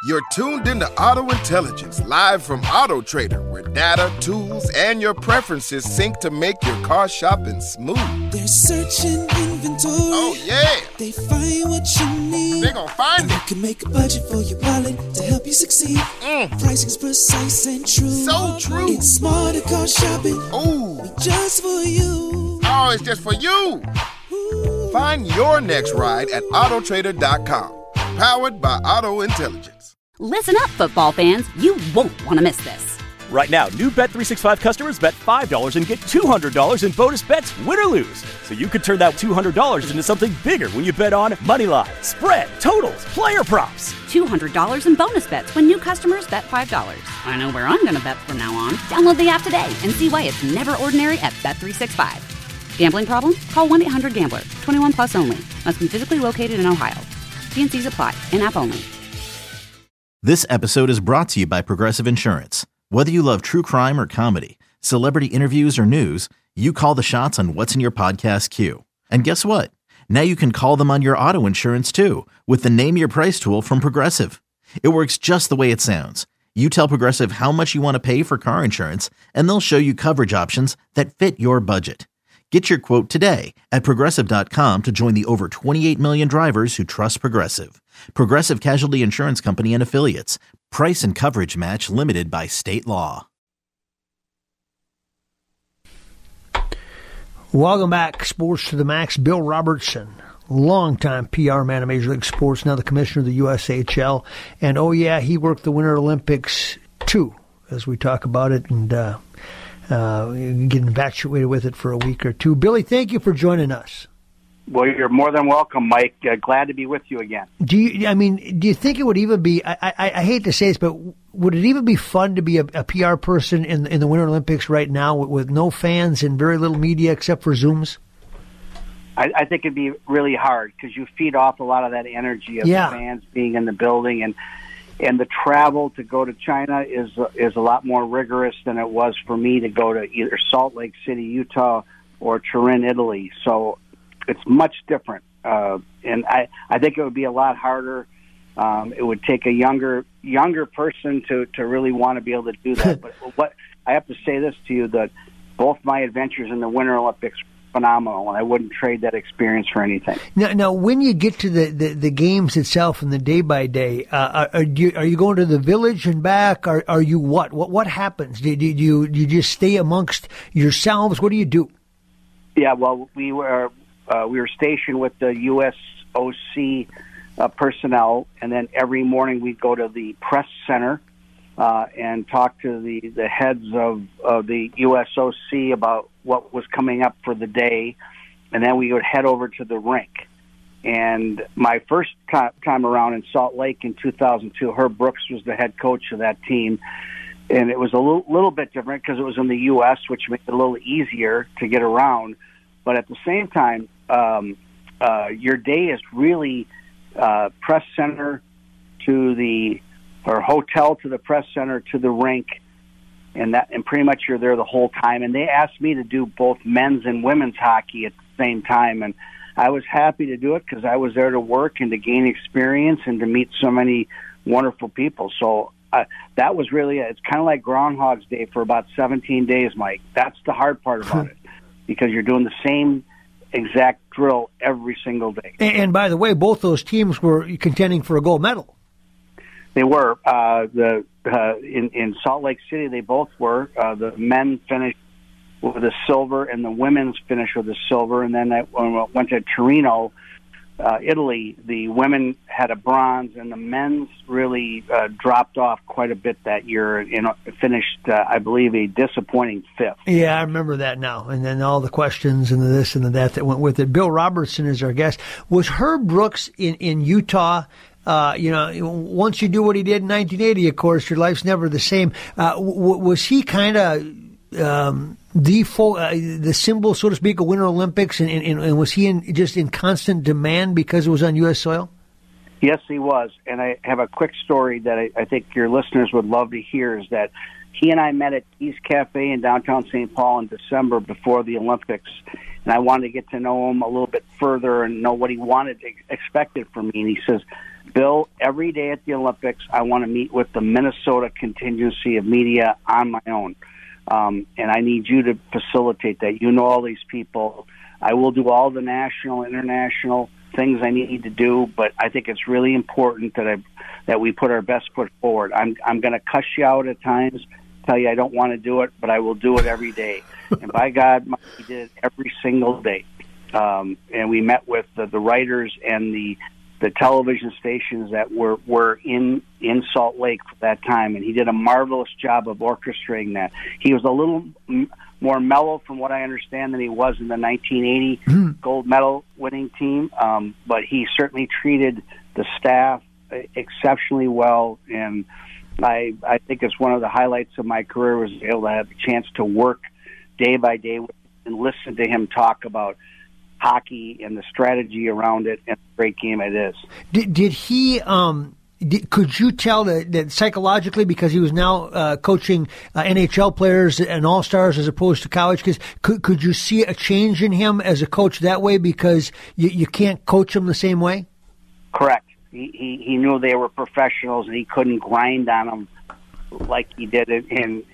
You're tuned into Auto Intelligence, live from Auto Trader, where data, tools, and your preferences sync to make your car shopping smooth. They're searching inventory. Oh, yeah. They find what you need. They're gonna find it. They can make a budget for your wallet to help you succeed. Pricing's precise and true. So true. It's smarter car shopping. Ooh. Just for you. Oh, it's just for you. Ooh. Find your next ride at autotrader.com. Powered by Auto Intelligence. Listen up, football fans. You won't want to miss this. Right now, new Bet365 customers bet $5 and get $200 in bonus bets, win or lose. So you could turn that $200 into something bigger when you bet on moneyline, spread, totals, player props. $200 in bonus bets when new customers bet $5. I know where I'm going to bet from now on. Download the app today and see why it's never ordinary at Bet365. Gambling problem? Call 1-800-GAMBLER. 21 plus only. Must be physically located in Ohio. T&Cs apply. In-app only. This episode is brought to you by Progressive Insurance. Whether you love true crime or comedy, celebrity interviews or news, you call the shots on what's in your podcast queue. And guess what? Now you can call them on your auto insurance too with the Name Your Price tool from Progressive. It works just the way it sounds. You tell Progressive how much you want to pay for car insurance, and they'll show you coverage options that fit your budget. Get your quote today at Progressive.com to join the over 28 million drivers who trust Progressive. Progressive Casualty Insurance Company and Affiliates. Price and coverage match limited by state law. Welcome back, Sports to the Max. Bill Robertson, longtime PR man of Major League Sports, now the commissioner of the USHL. And, oh, yeah, he worked the Winter Olympics, too, as we talk about it, and get infatuated with it for a week or two. Billy, thank you for joining us. Well, you're more than welcome, Mike. Glad to be with you again. Do you think it would even be, I hate to say this, but would it even be fun to be a PR person in the Winter Olympics right now with no fans and very little media except for Zooms? I think it'd be really hard because you feed off a lot of that energy of the fans being in the building, and the travel to go to China is a lot more rigorous than it was for me to go to either Salt Lake City, Utah, or Turin, Italy. So it's much different, and I think it would be a lot harder. It would take a younger person to really want to be able to do that. But what I have to say this to you, that both my adventures in the Winter Olympics were phenomenal, and I wouldn't trade that experience for anything. Now, when you get to the games itself and the day by day, are you going to the village and back? Are you what happens? Do you just stay amongst yourselves? What do you do? Yeah, well, we were stationed with the USOC personnel, and then every morning we'd go to the press center and talk to the heads of the USOC about what was coming up for the day, and then we would head over to the rink. And my first time around in Salt Lake in 2002, Herb Brooks was the head coach of that team, and it was a little bit different because it was in the U.S., which made it a little easier to get around. But at the same time, your day is really press center or hotel to the press center to the rink, and pretty much you're there the whole time. And they asked me to do both men's and women's hockey at the same time, and I was happy to do it because I was there to work and to gain experience and to meet so many wonderful people. So that was really it's kind of like Groundhog's Day for about 17 days, Mike. That's the hard part about it, because you're doing the same exact drill every single day. And by the way, both those teams were contending for a gold medal. They were. In Salt Lake City, they both were. The men finished with a silver, and the women's finished with a silver. And then when I went to Torino, Italy, the women had a bronze, and the men's really dropped off quite a bit that year. Finished, I believe, a disappointing fifth. Yeah, I remember that now. And then all the questions and the this and the that went with it. Bill Robertson is our guest. Was Herb Brooks in Utah? Once you do what he did in 1980, of course, your life's never the same. Was he kind of the symbol, so to speak, of Winter Olympics, and was he just in constant demand because it was on U.S. soil? Yes, he was. And I have a quick story that I think your listeners would love to hear, is that he and I met at East Cafe in downtown St. Paul in December before the Olympics, and I wanted to get to know him a little bit further and know what he expected from me. And he says, Bill, every day at the Olympics, I want to meet with the Minnesota contingency of media on my own. And I need you to facilitate that. You know all these people. I will do all the national, international things I need to do, but I think it's really important that we put our best foot forward. I'm going to cuss you out at times, tell you I don't want to do it, but I will do it every day. And by God, we did it every single day. And we met with the writers and the television stations that were in Salt Lake for that time, and he did a marvelous job of orchestrating that. He was a little more mellow, from what I understand, than he was in the 1980 gold medal winning team, but he certainly treated the staff exceptionally well, and I think it's one of the highlights of my career was able to have the chance to work day by day with him and listen to him talk about hockey and the strategy around it, and the great game it is. Did he? Could you tell that psychologically, because he was now coaching NHL players and all-stars as opposed to college, because could you see a change in him as a coach that way, because you can't coach them the same way? Correct. He knew they were professionals, and he couldn't grind on them like he did in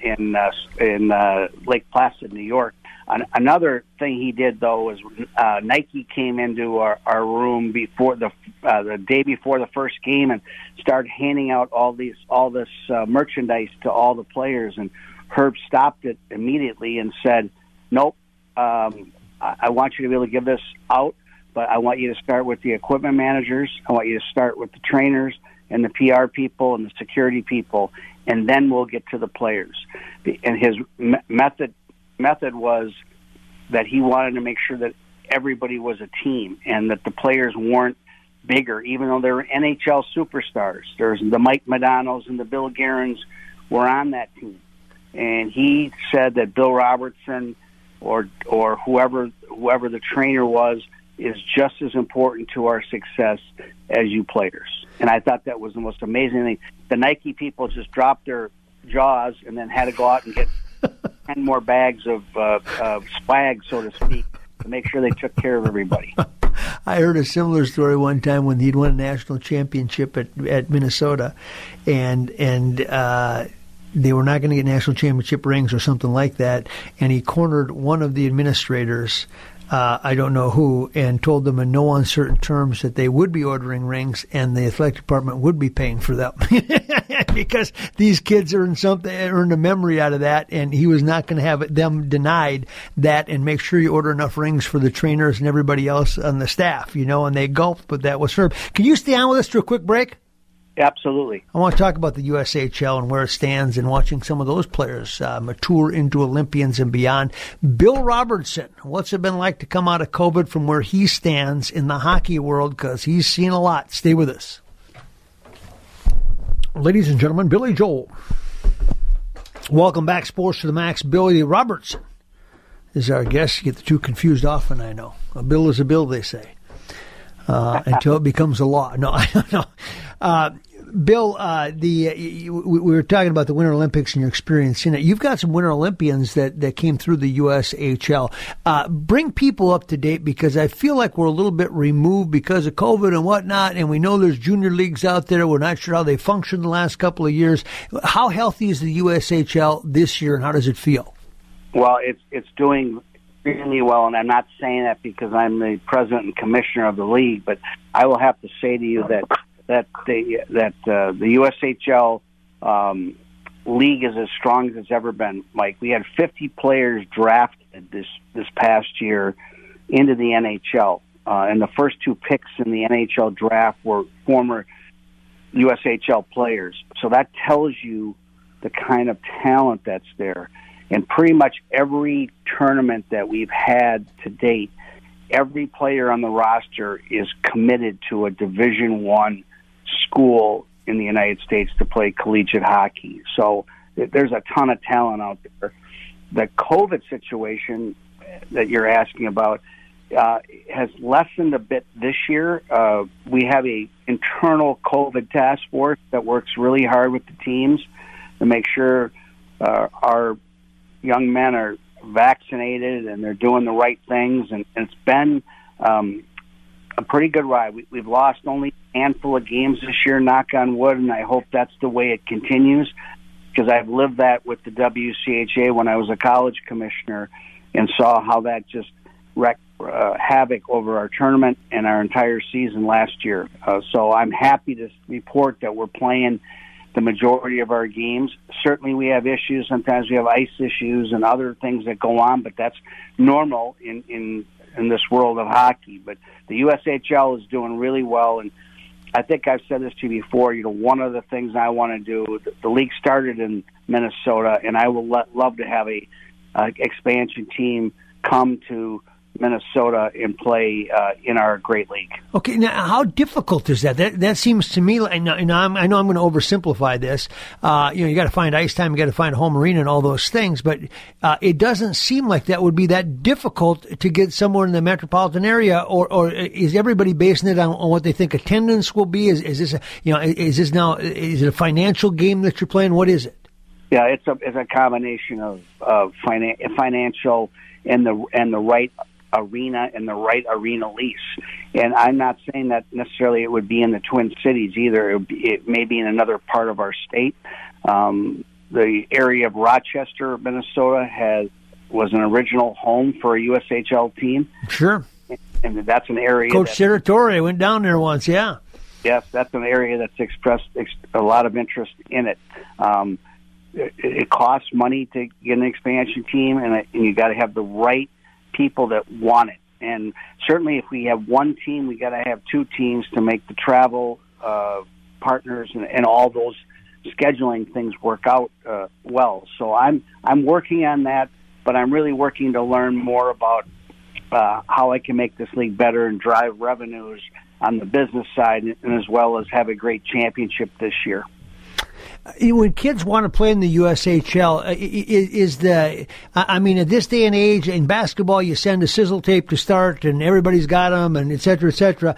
Lake Placid, New York. Another thing he did, though, was Nike came into our room before the day before the first game and started handing out all this merchandise to all the players. And Herb stopped it immediately and said, "Nope, I want you to be able to give this out, but I want you to start with the equipment managers. I want you to start with the trainers and the PR people and the security people, and then we'll get to the players." And his method was that he wanted to make sure that everybody was a team and that the players weren't bigger, even though they were NHL superstars. There's the Mike Modanos and the Bill Guerins were on that team. And he said that Bill Robertson or whoever the trainer was is just as important to our success as you players. And I thought that was the most amazing thing. The Nike people just dropped their jaws and then had to go out and get 10 more bags of swag, so to speak, to make sure they took care of everybody. I heard a similar story one time when he'd won a national championship at Minnesota, and they were not going to get national championship rings or something like that, and he cornered one of the administrators, I don't know who, and told them in no uncertain terms that they would be ordering rings and the athletic department would be paying for them because these kids earned a memory out of that, and he was not going to have them denied that, and make sure you order enough rings for the trainers and everybody else on the staff, and they gulped, but that was Herb. Can you stay on with us to a quick break? Absolutely. I want to talk about the USHL and where it stands and watching some of those players mature into Olympians and beyond. Bill Robertson, what's it been like to come out of COVID from where he stands in the hockey world? Because he's seen a lot. Stay with us. Ladies and gentlemen, Billy Joel. Welcome back, Sports to the Max. Billy Robertson is our guest. You get the two confused often, I know. A bill is a bill, they say, until it becomes a law. No, I don't know. Bill, we were talking about the Winter Olympics and your experience in it. You've got some Winter Olympians that came through the USHL. Bring people up to date, because I feel like we're a little bit removed because of COVID and whatnot, and we know there's junior leagues out there. We're not sure how they functioned the last couple of years. How healthy is the USHL this year, and how does it feel? Well, it's doing extremely well, and I'm not saying that because I'm the president and commissioner of the league, but I will have to say to you that the USHL league is as strong as it's ever been, Mike. We had 50 players drafted this past year into the NHL, and the first two picks in the NHL draft were former USHL players. So that tells you the kind of talent that's there. And pretty much every tournament that we've had to date, every player on the roster is committed to a Division I school in the United States to play collegiate hockey. So there's a ton of talent out there. The COVID situation that you're asking about has lessened a bit this year. We have a internal COVID task force that works really hard with the teams to make sure our young men are vaccinated and they're doing the right things. And it's been a pretty good ride. We've lost only a handful of games this year, knock on wood, and I hope that's the way it continues, because I've lived that with the WCHA when I was a college commissioner and saw how that just wreaked havoc over our tournament and our entire season last year. So I'm happy to report that we're playing the majority of our games. Certainly we have issues. Sometimes we have ice issues and other things that go on, but that's normal in this world of hockey. But the USHL is doing really well, and I think I've said this to you before. One of the things I want to do, the league started in Minnesota, and I will love to have a expansion team come to Minnesota and play in our great league. Okay, now how difficult is that? That seems to me like, I know I'm going to oversimplify this. You got to find ice time, you got to find a home arena and all those things, but it doesn't seem like that would be that difficult to get somewhere in the metropolitan area. Or is everybody basing it on what they think attendance will be? Is this is it a financial game that you're playing? What is it? Yeah, it's a combination of financial and the right arena and the right arena lease. And I'm not saying that necessarily it would be in the Twin Cities either. It may be in another part of our state. The area of Rochester, Minnesota was an original home for a USHL team. Sure. And that's an area Coach Seratore went down there once, yeah. Yes, that's an area that's expressed a lot of interest in it. It costs money to get an expansion team, and you got to have the right people that want it. And certainly if we have one team, we got to have two teams to make the travel partners and all those scheduling things work out well. So I'm working on that, but I'm really working to learn more about how I can make this league better and drive revenues on the business side, and as well as have a great championship this year. When kids want to play in the USHL, at this day and age in basketball, you send a sizzle tape to start, and everybody's got them, and et cetera, et cetera.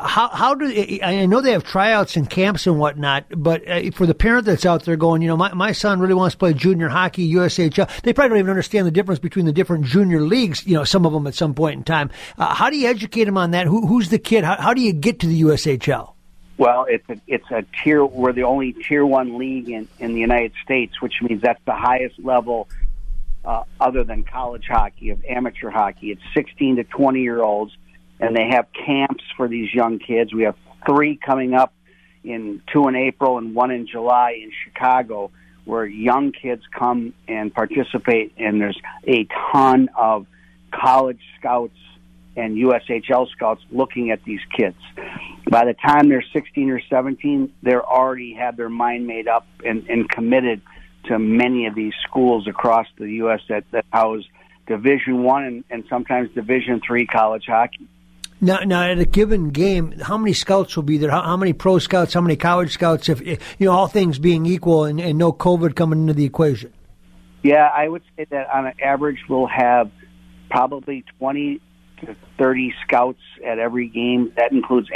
I know they have tryouts and camps and whatnot, but for the parent that's out there going, my son really wants to play junior hockey, USHL, they probably don't even understand the difference between the different junior leagues, some of them at some point in time. How do you educate them on that? Who's the kid? How do you get to the USHL? Well, it's a tier. We're the only Tier 1 league in the United States, which means that's the highest level other than college hockey, of amateur hockey. It's 16 to 20-year-olds, and they have camps for these young kids. We have 3 coming up, 2 in April and 1 in July in Chicago, where young kids come and participate, and there's a ton of college scouts and USHL scouts looking at these kids. By the time they're 16 or 17, they're already had their mind made up and committed to many of these schools across the U.S. that house Division I and sometimes Division III college hockey. Now, at a given game, how many scouts will be there? How many pro scouts? How many college scouts? If all things being equal and no COVID coming into the equation. Yeah, I would say that on an average, we'll have probably 20 to 30 scouts at every game. That includes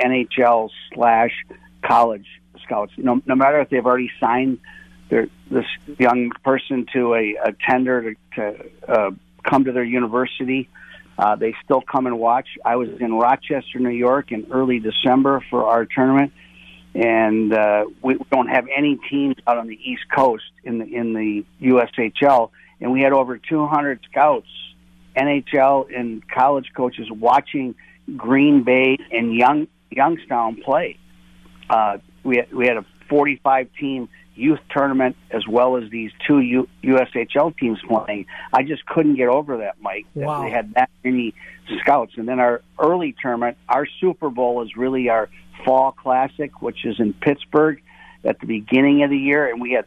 NHL/college scouts. No matter if they've already signed this young person to a tender to come to their university, they still come and watch. I was in Rochester, New York in early December for our tournament, and we don't have any teams out on the East Coast in the USHL, and we had over 200 scouts, NHL and college coaches, watching Green Bay and Youngstown play. We had a 45-team youth tournament as well as these 2 USHL teams playing. I just couldn't get over that, Mike, that Wow. They had that many scouts. And then our early tournament, our Super Bowl is really our Fall Classic, which is in Pittsburgh at the beginning of the year, and we had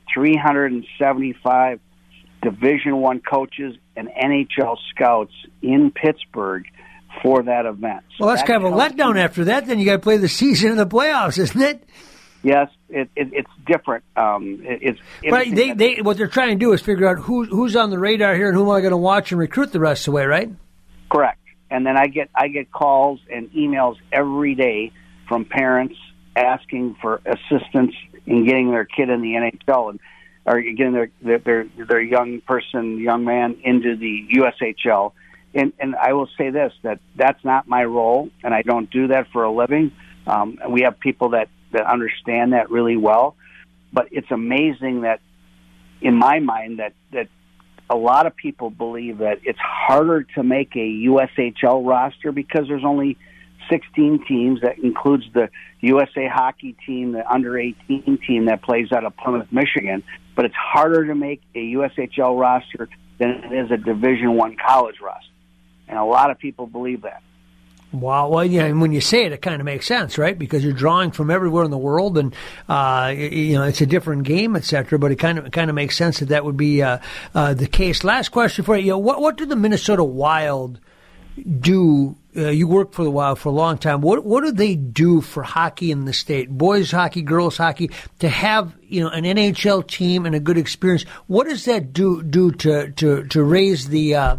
375 Division I coaches and NHL scouts in Pittsburgh for that event. So Well, that's kind of a letdown after that. Then you got to play the season in the playoffs, isn't it? Yes, it's different. But what they're trying to do is figure out who's on the radar here and who am I going to watch and recruit the rest of the way, right? Correct. And then I get calls and emails every day from parents asking for assistance in getting their kid in the NHL or getting their young man into the USHL. And I will say this, that's not my role, and I don't do that for a living. And we have people that understand that really well. But it's amazing that, in my mind, that a lot of people believe that it's harder to make a USHL roster because there's only 16 teams. That includes the USA hockey team, the under-18 team that plays out of Plymouth, Michigan. But it's harder to make a USHL roster than it is a Division I college roster. And a lot of people believe that. Wow. Well, yeah, and when you say it, it kind of makes sense, right? Because you're drawing from everywhere in the world, and it's a different game, etc. But it kind of makes sense that would be the case. Last question for you. What do the Minnesota Wild do? You worked for the Wild for a long time. What do they do for hockey in the state? Boys hockey, girls hockey, to have an NHL team and a good experience. What does that do to raise the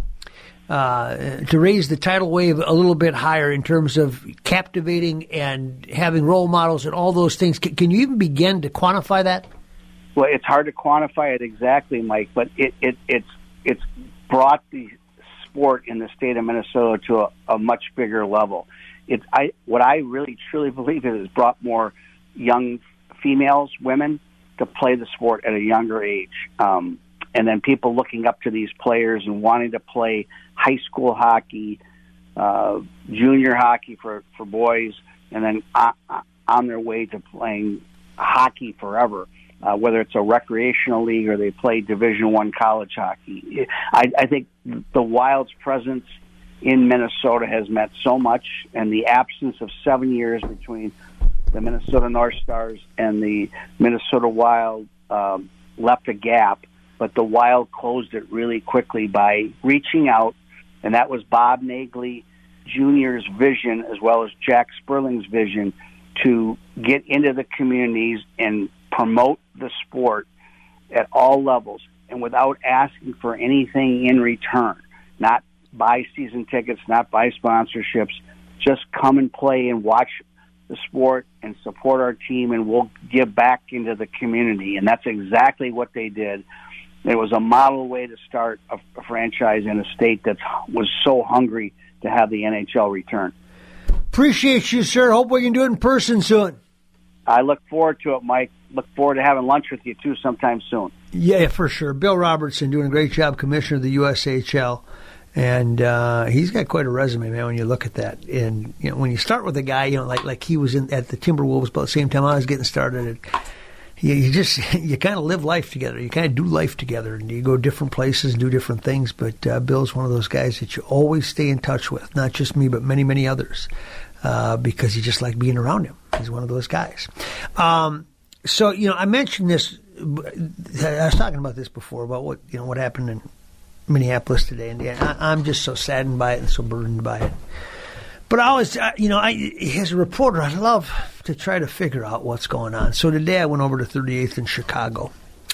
tidal wave a little bit higher in terms of captivating and having role models and all those things? Can you even begin to quantify that? Well, it's hard to quantify it exactly, Mike, but it's brought the sport in the state of Minnesota to a much bigger level. What I really truly believe it has brought more young females, women, to play the sport at a younger age. And then people looking up to these players and wanting to play high school hockey, junior hockey for boys, and then on their way to playing hockey forever, whether it's a recreational league or they play Division I college hockey. I think the Wild's presence in Minnesota has meant so much, and the absence of 7 years between the Minnesota North Stars and the Minnesota Wild left a gap, but the Wild closed it really quickly by reaching out, and that was Bob Nagley Jr.'s vision as well as Jack Sperling's vision to get into the communities and promote the sport at all levels and without asking for anything in return. Not buy season tickets, not buy sponsorships, just come and play and watch the sport and support our team, and we'll give back into the community. And that's exactly what they did. It was a model way to start a franchise in a state that was so hungry to have the NHL return. Appreciate you, sir. Hope we can do it in person soon. I look forward to it, Mike. Look forward to having lunch with you, too, sometime soon. Yeah, for sure. Bill Robertson doing a great job, commissioner of the USHL. And he's got quite a resume, man, when you look at that. And when you start with a guy, like he was at the Timberwolves about the same time I was getting started, you kind of live life together. You kind of do life together, and you go different places and do different things. But Bill's one of those guys that you always stay in touch with, not just me, but many, many others, because you just like being around him. He's one of those guys. So, I mentioned this. I was talking about this before, about what happened in Minneapolis today, and I'm just so saddened by it and so burdened by it. But I was, as a reporter, I love to try to figure out what's going on. So today I went over to 38th in Chicago,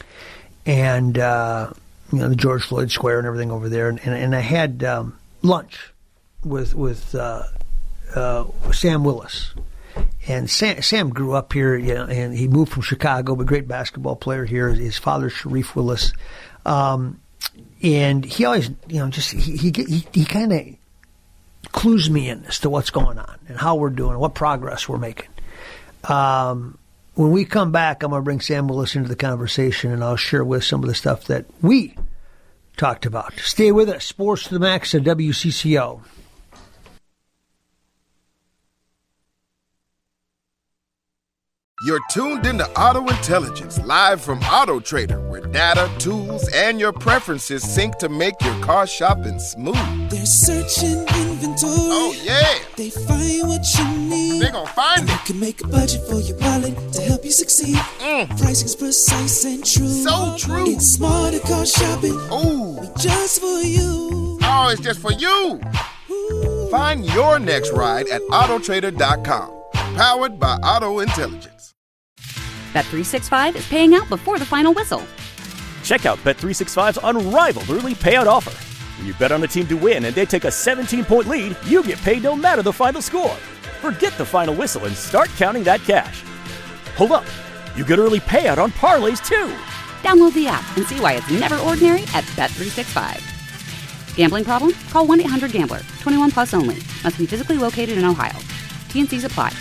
and the George Floyd Square and everything over there, and I had lunch with Sam Willis. And Sam grew up here, and he moved from Chicago, but great basketball player here. His father, Sharif Willis. And he always, he kind of clues me in as to what's going on and how we're doing, what progress we're making. When we come back, I'm going to bring Sam Willis into the conversation, and I'll share with some of the stuff that we talked about. Stay with us. Sports to the Max at WCCO. You're tuned into Auto Intelligence, live from Auto Trader, where data, tools, and your preferences sync to make your car shopping smooth. They're searching inventory. Oh, yeah. They find what you need. They're gonna find You it. can make a budget for your wallet to help you succeed. Pricing's precise and true. So true. It's smarter car shopping. Ooh. Just for you. Oh, it's just for you. Ooh. Find your next ride at Autotrader.com. Powered by Auto Intelligence. Bet365 is paying out before the final whistle. Check out Bet365's unrivaled early payout offer. When you bet on a team to win and they take a 17-point lead, you get paid no matter the final score. Forget the final whistle and start counting that cash. Hold up. You get early payout on parlays, too. Download the app and see why it's never ordinary at Bet365. Gambling problem? Call 1-800-GAMBLER. 21 plus only. Must be physically located in Ohio. T&Cs apply.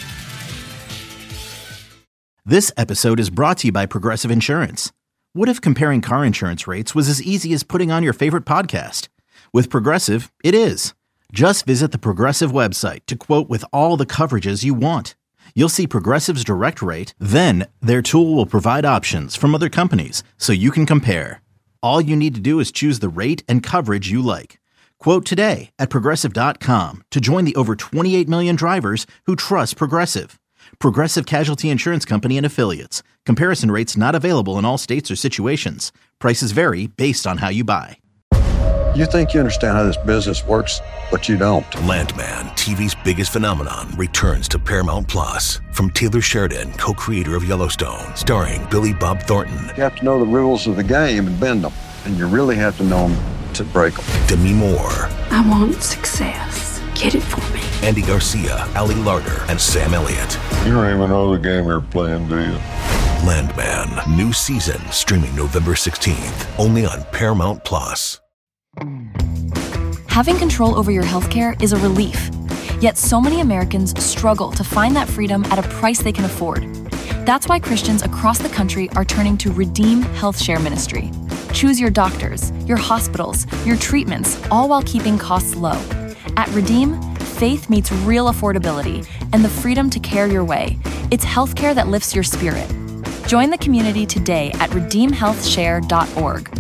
This episode is brought to you by Progressive Insurance. What if comparing car insurance rates was as easy as putting on your favorite podcast? With Progressive, it is. Just visit the Progressive website to quote with all the coverages you want. You'll see Progressive's direct rate, then their tool will provide options from other companies so you can compare. All you need to do is choose the rate and coverage you like. Quote today at Progressive.com to join the over 28 million drivers who trust Progressive. Progressive Casualty Insurance Company and Affiliates. Comparison rates not available in all states or situations. Prices vary based on how you buy. You think you understand how this business works, but you don't. Landman, TV's biggest phenomenon, returns to Paramount Plus. From Taylor Sheridan, co-creator of Yellowstone, starring Billy Bob Thornton. You have to know the rules of the game and bend them. And you really have to know them to break them. Demi Moore. I want success. Get it for me. Andy Garcia, Ali Larter, and Sam Elliott. You don't even know the game you're playing, do you? Landman, new season, streaming November 16th, only on Paramount Plus. Having control over your healthcare is a relief. Yet so many Americans struggle to find that freedom at a price they can afford. That's why Christians across the country are turning to Redeem Health Share Ministry. Choose your doctors, your hospitals, your treatments, all while keeping costs low. At Redeem, faith meets real affordability and the freedom to care your way. It's healthcare that lifts your spirit. Join the community today at redeemhealthshare.org.